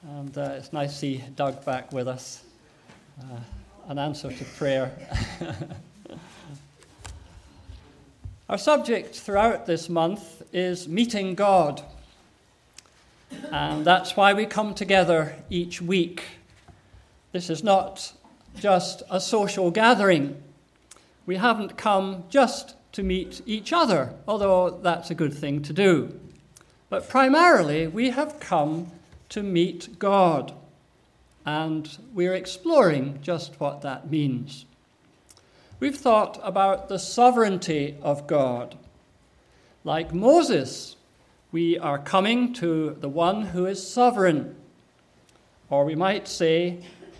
And it's nice to see Doug back with us. An answer to prayer. Our subject throughout this month is meeting God. And that's why we come together each week. This is not just a social gathering. We haven't come just to meet each other, although that's a good thing to do. But primarily, we have come to meet God. And we're exploring just what that means. We've thought about the sovereignty of God. Like Moses, we are coming to the one who is sovereign. Or we might say,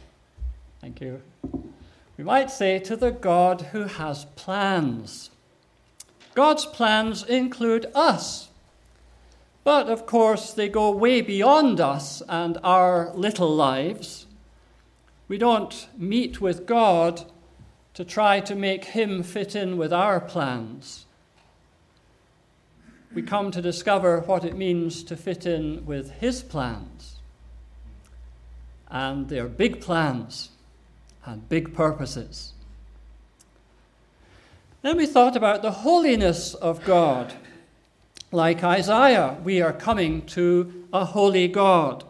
we might say to the God who has plans. God's plans include us. But, of course, they go way beyond us and our little lives. We don't meet with God to try to make him fit in with our plans. We come to discover what it means to fit in with his plans. And they're big plans and big purposes. Then we thought about the holiness of God. Like Isaiah, we are coming to a holy God.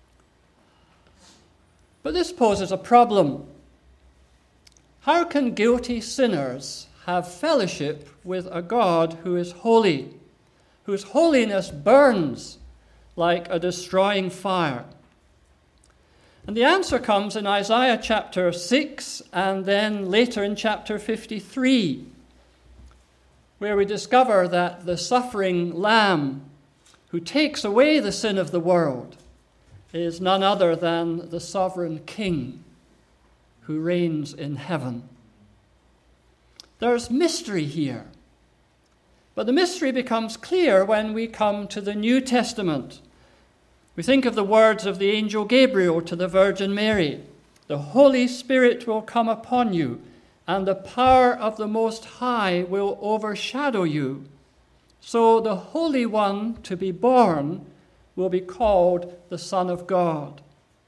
But this poses a problem. How can guilty sinners have fellowship with a God who is holy, whose holiness burns like a destroying fire? And the answer comes in Isaiah chapter 6 and then later in chapter 53. Where we discover that the suffering Lamb who takes away the sin of the world is none other than the sovereign King who reigns in heaven. There's mystery here, but the mystery becomes clear when we come to the New Testament. We think of the words of the angel Gabriel to the Virgin Mary, "The Holy Spirit will come upon you, and the power of the Most High will overshadow you. So the Holy One to be born will be called the Son of God."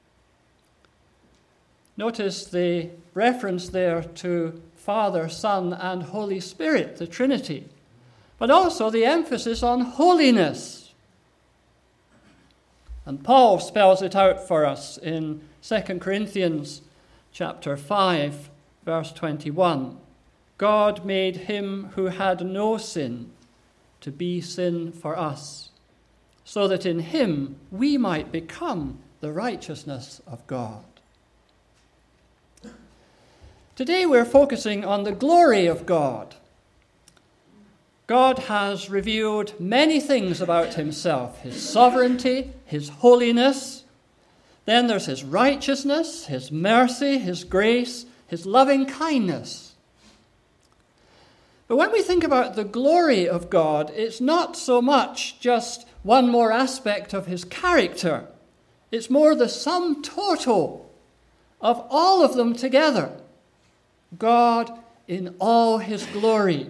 Notice the reference there to Father, Son, and Holy Spirit, the Trinity, but also the emphasis on holiness. And Paul spells it out for us in 2 Corinthians chapter 5, verse 21, God made him who had no sin to be sin for us, so that in him we might become the righteousness of God. Today we're focusing on the glory of God. God has revealed many things about himself, his sovereignty, his holiness. Then there's his righteousness, his mercy, his grace, his loving kindness. But when we think about the glory of God, it's not so much just one more aspect of his character. It's more the sum total of all of them together. God in all his glory.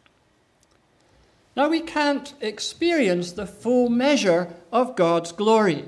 Now we can't experience the full measure of God's glory.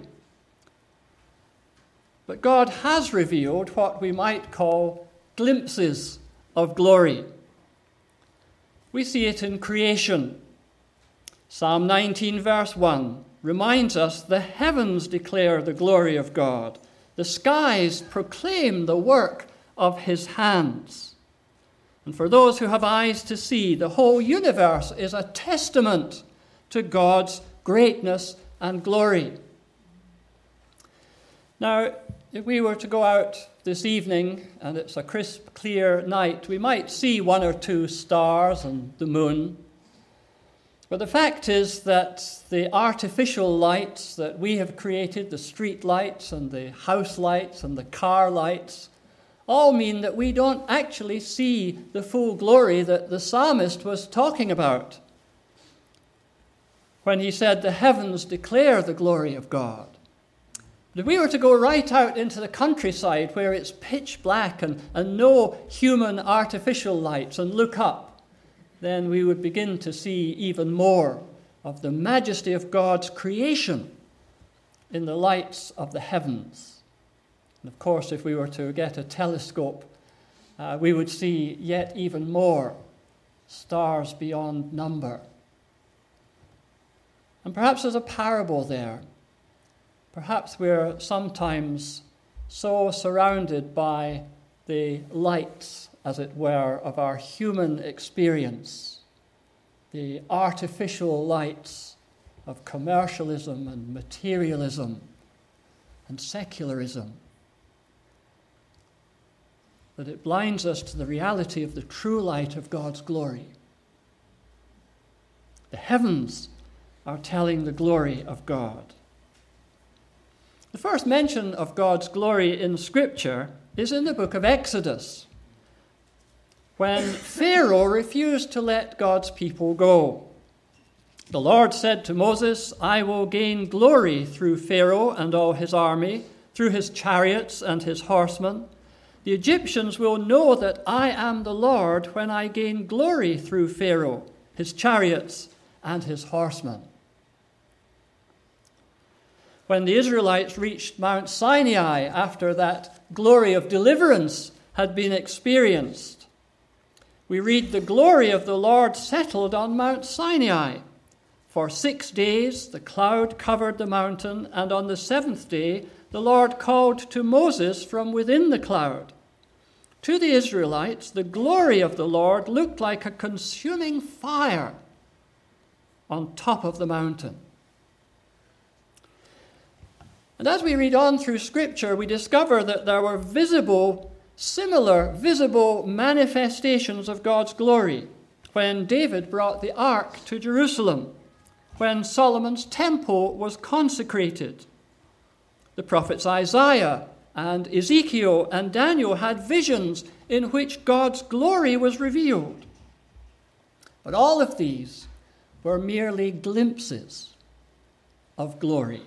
But God has revealed what we might call glimpses of glory. We see it in creation. Psalm 19, verse 1 reminds us, "The heavens declare the glory of God. The skies proclaim the work of his hands." And for those who have eyes to see, the whole universe is a testament to God's greatness and glory. Now, if we were to go out this evening and it's a crisp, clear night, we might see one or two stars and the moon. But the fact is that the artificial lights that we have created, the street lights and the house lights and the car lights, all mean that we don't actually see the full glory that the psalmist was talking about when he said, "The heavens declare the glory of God." If we were to go right out into the countryside where it's pitch black and no human artificial lights and look up, then we would begin to see even more of the majesty of God's creation in the lights of the heavens. And of course, if we were to get a telescope, we would see yet even more stars beyond number. And perhaps there's a parable there. Perhaps we're sometimes so surrounded by the lights, as it were, of our human experience, the artificial lights of commercialism and materialism and secularism, that it blinds us to the reality of the true light of God's glory. The heavens are telling the glory of God. The first mention of God's glory in Scripture is in the book of Exodus, when Pharaoh refused to let God's people go. The Lord said to Moses, "I will gain glory through Pharaoh and all his army, through his chariots and his horsemen. The Egyptians will know that I am the Lord when I gain glory through Pharaoh, his chariots, and his horsemen." When the Israelites reached Mount Sinai after that glory of deliverance had been experienced, we read, "The glory of the Lord settled on Mount Sinai. For 6 days the cloud covered the mountain, and on the 7th day the Lord called to Moses from within the cloud. To the Israelites, the glory of the Lord looked like a consuming fire on top of the mountain." And as we read on through Scripture, we discover that there were similar visible manifestations of God's glory when David brought the ark to Jerusalem, when Solomon's temple was consecrated. The prophets Isaiah and Ezekiel and Daniel had visions in which God's glory was revealed. But all of these were merely glimpses of glory.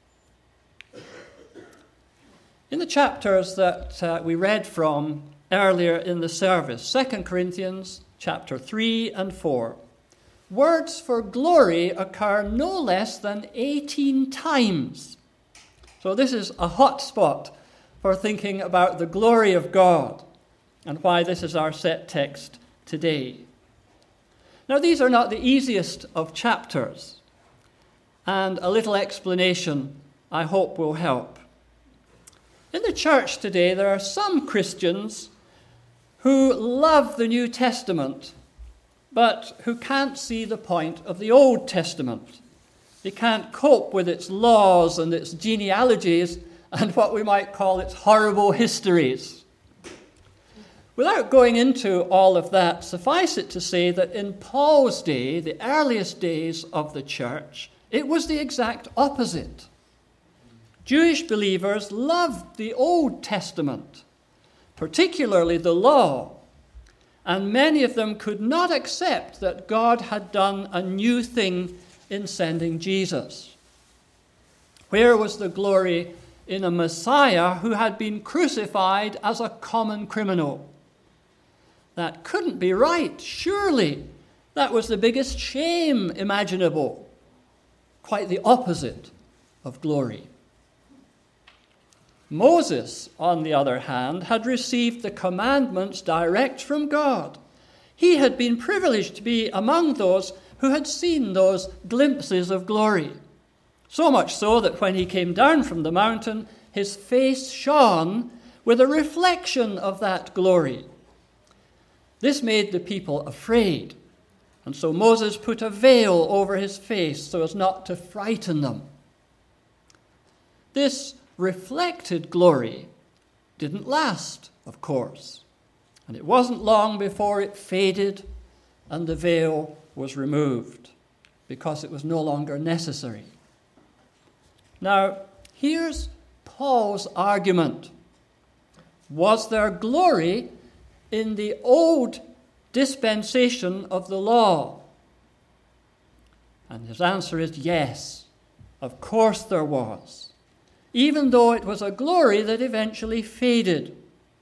In the chapters that we read from earlier in the service, 2 Corinthians chapter 3 and 4, words for glory occur no less than 18 times. So this is a hot spot for thinking about the glory of God and why this is our set text today. Now, these are not the easiest of chapters, and a little explanation, I hope, will help. In the church today, there are some Christians who love the New Testament, but who can't see the point of the Old Testament. They can't cope with its laws and its genealogies and what we might call its horrible histories. Without going into all of that, suffice it to say that in Paul's day, the earliest days of the church, it was the exact opposite. Jewish believers loved the Old Testament, particularly the law, and many of them could not accept that God had done a new thing in sending Jesus. Where was the glory in a Messiah who had been crucified as a common criminal? That couldn't be right, surely. That was the biggest shame imaginable. Quite the opposite of glory. Moses, on the other hand, had received the commandments direct from God. He had been privileged to be among those who had seen those glimpses of glory. So much so that when he came down from the mountain, his face shone with a reflection of that glory. This made the people afraid, and so Moses put a veil over his face so as not to frighten them. This reflected glory didn't last, of course, and it wasn't long before it faded and the veil was removed because it was no longer necessary. Now, here's Paul's argument. Was there glory in the old dispensation of the law? And his answer is yes, of course there was, even though it was a glory that eventually faded.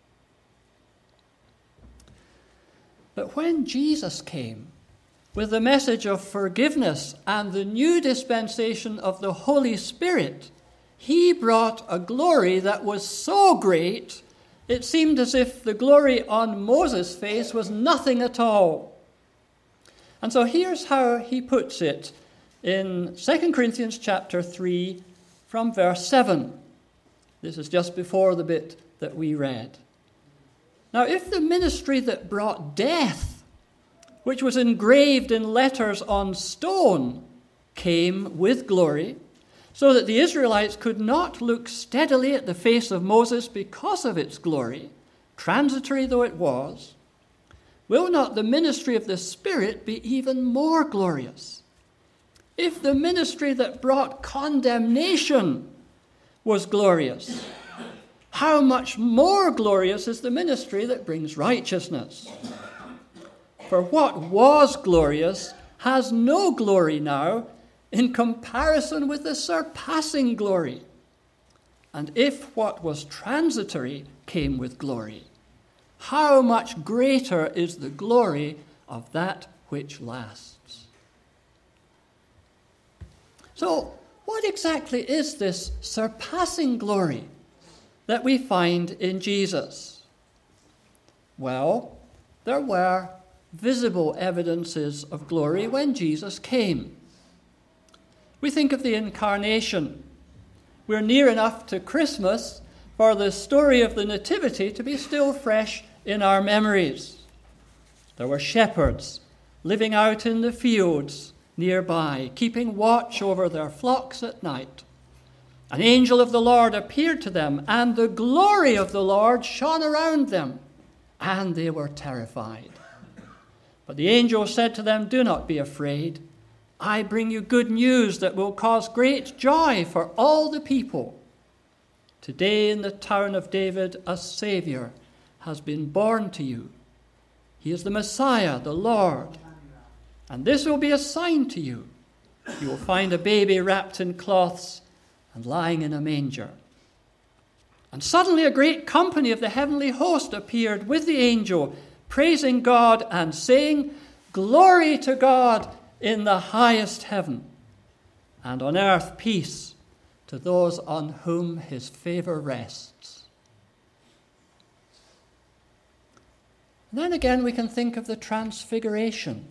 But when Jesus came with the message of forgiveness and the new dispensation of the Holy Spirit, he brought a glory that was so great, it seemed as if the glory on Moses' face was nothing at all. And so here's how he puts it in 2 Corinthians chapter 3 from verse 7. This is just before the bit that we read. Now, if the ministry that brought death, which was engraved in letters on stone, came with glory, so that the Israelites could not look steadily at the face of Moses because of its glory, transitory though it was, will not the ministry of the Spirit be even more glorious? If the ministry that brought condemnation was glorious, how much more glorious is the ministry that brings righteousness? For what was glorious has no glory now in comparison with the surpassing glory. And if what was transitory came with glory, how much greater is the glory of that which lasts? So, what exactly is this surpassing glory that we find in Jesus? Well, there were visible evidences of glory when Jesus came. We think of the incarnation. We're near enough to Christmas for the story of the Nativity to be still fresh in our memories. There were shepherds living out in the fields nearby, keeping watch over their flocks at night. An angel of the Lord appeared to them, and the glory of the Lord shone around them, and they were terrified. But the angel said to them, "Do not be afraid. I bring you good news that will cause great joy for all the people. Today in the town of David, a Savior has been born to you. He is the Messiah, the Lord. And this will be a sign to you. You will find a baby wrapped in cloths and lying in a manger." And suddenly a great company of the heavenly host appeared with the angel, praising God and saying, "Glory to God in the highest heaven, and on earth peace to those on whom his favor rests." And then again we can think of the transfiguration.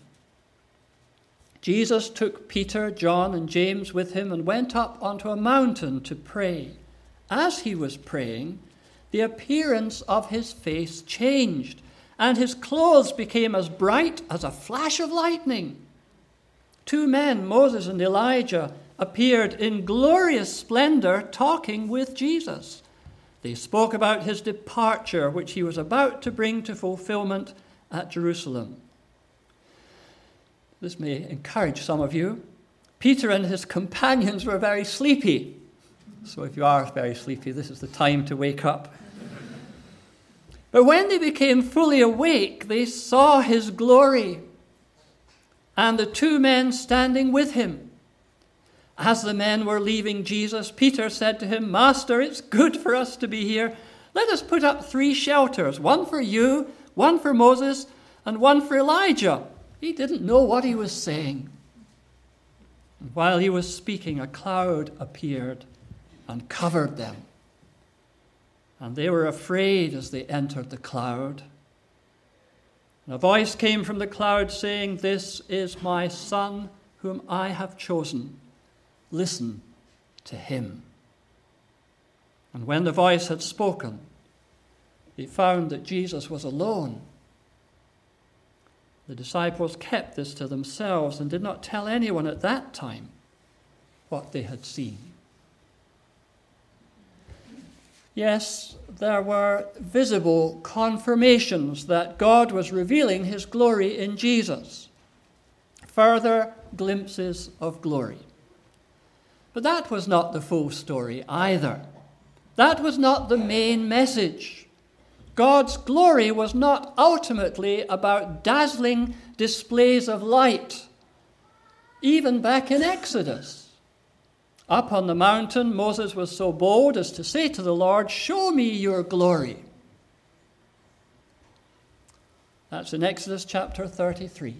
Jesus took Peter, John, and James with him and went up onto a mountain to pray. As he was praying, the appearance of his face changed, and his clothes became as bright as a flash of lightning. Two men, Moses and Elijah, appeared in glorious splendor talking with Jesus. They spoke about his departure, which he was about to bring to fulfillment at Jerusalem. This may encourage some of you. Peter and his companions were very sleepy. So if you are very sleepy, this is the time to wake up. But when they became fully awake, they saw his glory and the two men standing with him. As the men were leaving Jesus, Peter said to him, "Master, it's good for us to be here. Let us put up 3 shelters, one for you, one for Moses, and one for Elijah." He didn't know what he was saying. And while he was speaking, a cloud appeared and covered them. And they were afraid as they entered the cloud. And a voice came from the cloud saying, "This is my Son whom I have chosen. Listen to him." And when the voice had spoken, they found that Jesus was alone. The disciples kept this to themselves and did not tell anyone at that time what they had seen. Yes, there were visible confirmations that God was revealing his glory in Jesus. Further glimpses of glory. But that was not the full story either. That was not the main message. God's glory was not ultimately about dazzling displays of light. Even back in Exodus, up on the mountain, Moses was so bold as to say to the Lord, "Show me your glory." That's in Exodus chapter 33.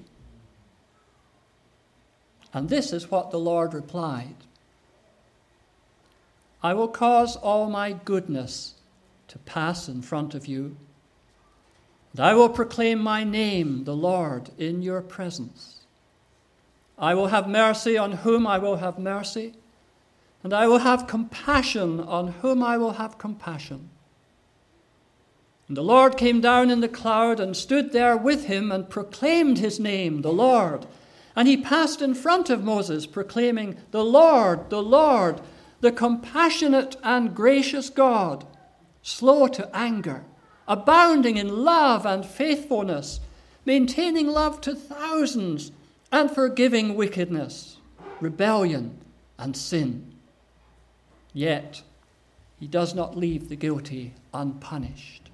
And this is what the Lord replied. I will cause all my goodness to pass in front of you, and I will proclaim my name, the Lord, in your presence. I will have mercy on whom I will have mercy, and I will have compassion on whom I will have compassion. And the Lord came down in the cloud and stood there with him and proclaimed his name, the Lord. And he passed in front of Moses, proclaiming, the Lord, the compassionate and gracious God, slow to anger, abounding in love and faithfulness, maintaining love to thousands, and forgiving wickedness, rebellion, and sin. Yet he does not leave the guilty unpunished.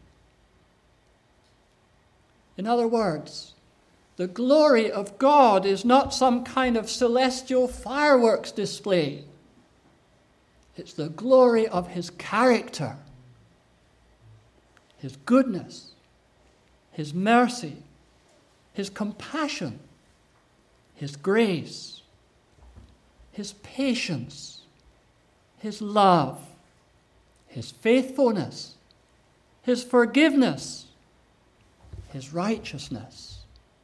In other words, the glory of God is not some kind of celestial fireworks display. It's the glory of his character, his goodness, his mercy, his compassion, his grace, his patience, his love, his faithfulness, his forgiveness, his righteousness.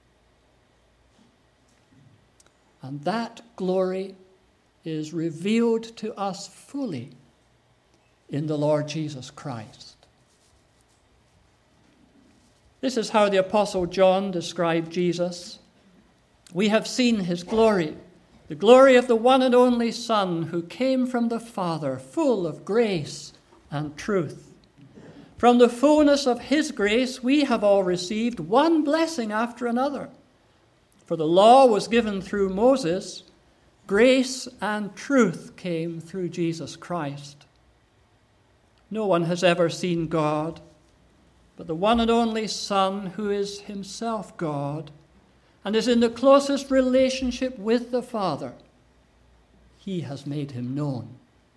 And that glory is revealed to us fully in the Lord Jesus Christ. This is how the Apostle John described Jesus. We have seen his glory, the glory of the one and only Son who came from the Father, full of grace and truth. From the fullness of his grace, we have all received one blessing after another. For the law was given through Moses, grace and truth came through Jesus Christ. No one has ever seen God, but the one and only Son, who is himself God, and is in the closest relationship with the Father, he has made him known.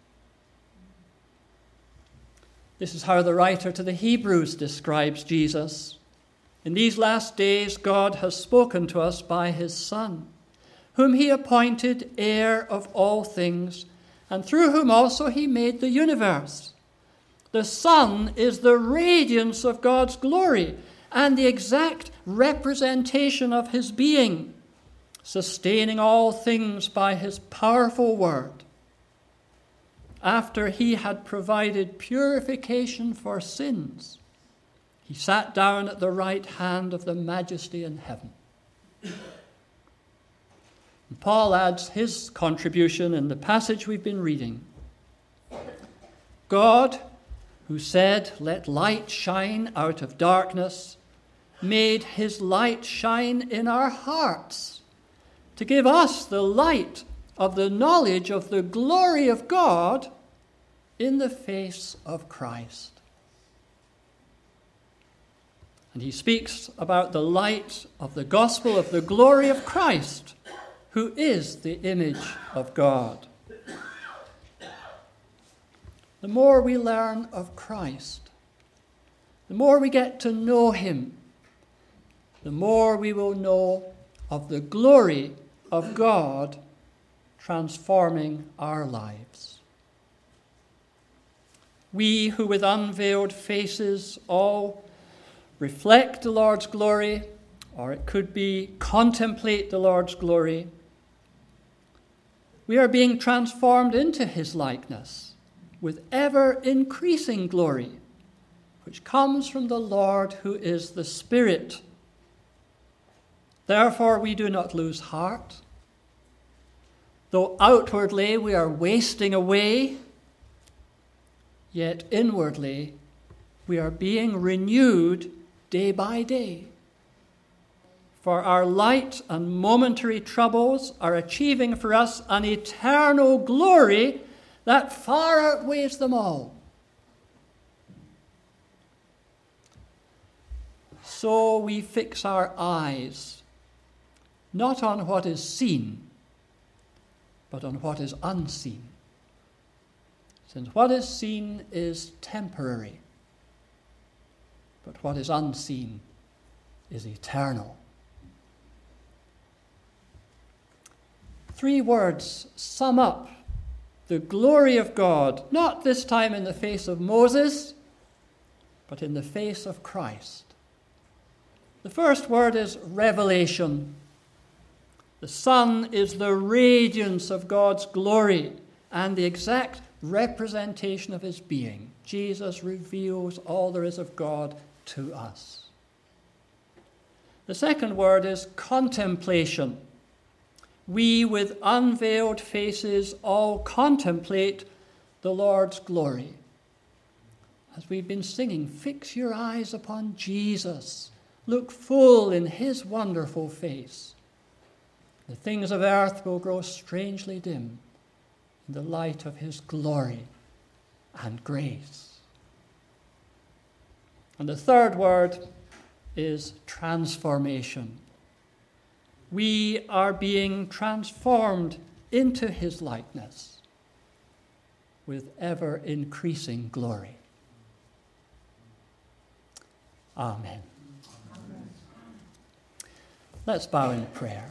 This is how the writer to the Hebrews describes Jesus. In these last days, God has spoken to us by his Son, whom he appointed heir of all things, and through whom also he made the universe. The Son is the radiance of God's glory and the exact representation of his being, sustaining all things by his powerful word. After he had provided purification for sins, he sat down at the right hand of the Majesty in heaven. And Paul adds his contribution in the passage we've been reading. God, who said, "Let light shine out of darkness," made his light shine in our hearts to give us the light of the knowledge of the glory of God in the face of Christ. And he speaks about the light of the gospel of the glory of Christ, who is the image of God. The more we learn of Christ, the more we get to know him, the more we will know of the glory of God transforming our lives. We who with unveiled faces all reflect the Lord's glory, or it could be contemplate the Lord's glory, we are being transformed into his likeness with ever-increasing glory, which comes from the Lord who is the Spirit. Therefore we do not lose heart. Though outwardly we are wasting away, yet inwardly we are being renewed day by day. For our light and momentary troubles are achieving for us an eternal glory that far outweighs them all. So we fix our eyes not on what is seen, but on what is unseen. Since what is seen is temporary, but what is unseen is eternal. 3 words sum up the glory of God, not this time in the face of Moses, but in the face of Christ. The first word is revelation. The Son is the radiance of God's glory and the exact representation of his being. Jesus reveals all there is of God to us. The second word is contemplation. We with unveiled faces all contemplate the Lord's glory. As we've been singing, fix your eyes upon Jesus. Look full in his wonderful face. The things of earth will grow strangely dim in the light of his glory and grace. And the third word is transformation. We are being transformed into his likeness with ever increasing glory. Amen. Let's bow in prayer.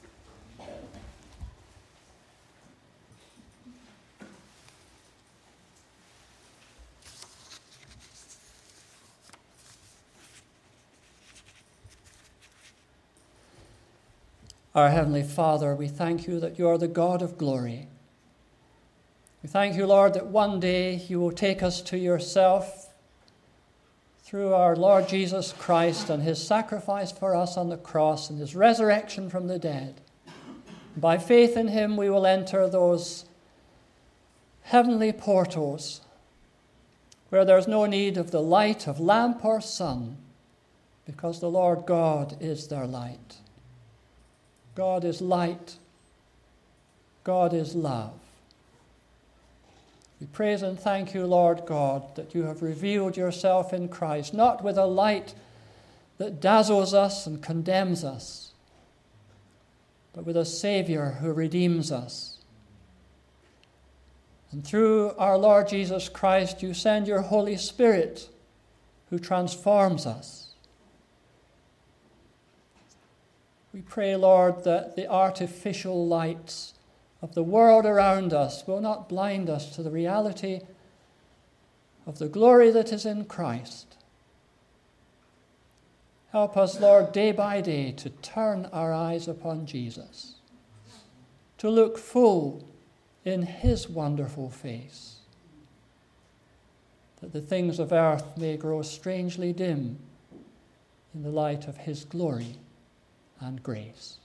Our Heavenly Father, we thank you that you are the God of glory. We thank you, Lord, that one day you will take us to yourself through our Lord Jesus Christ and his sacrifice for us on the cross and his resurrection from the dead. By faith in him, we will enter those heavenly portals where there's no need of the light of lamp or sun, because the Lord God is their light. God is light. God is love. We praise and thank you, Lord God, that you have revealed yourself in Christ, not with a light that dazzles us and condemns us, but with a Savior who redeems us. And through our Lord Jesus Christ, you send your Holy Spirit who transforms us. We pray, Lord, that the artificial lights of the world around us will not blind us to the reality of the glory that is in Christ. Help us, Lord, day by day to turn our eyes upon Jesus, to look full in his wonderful face, that the things of earth may grow strangely dim in the light of his glory and grace.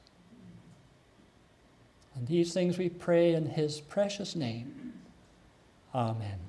And these things we pray in his precious name. Amen.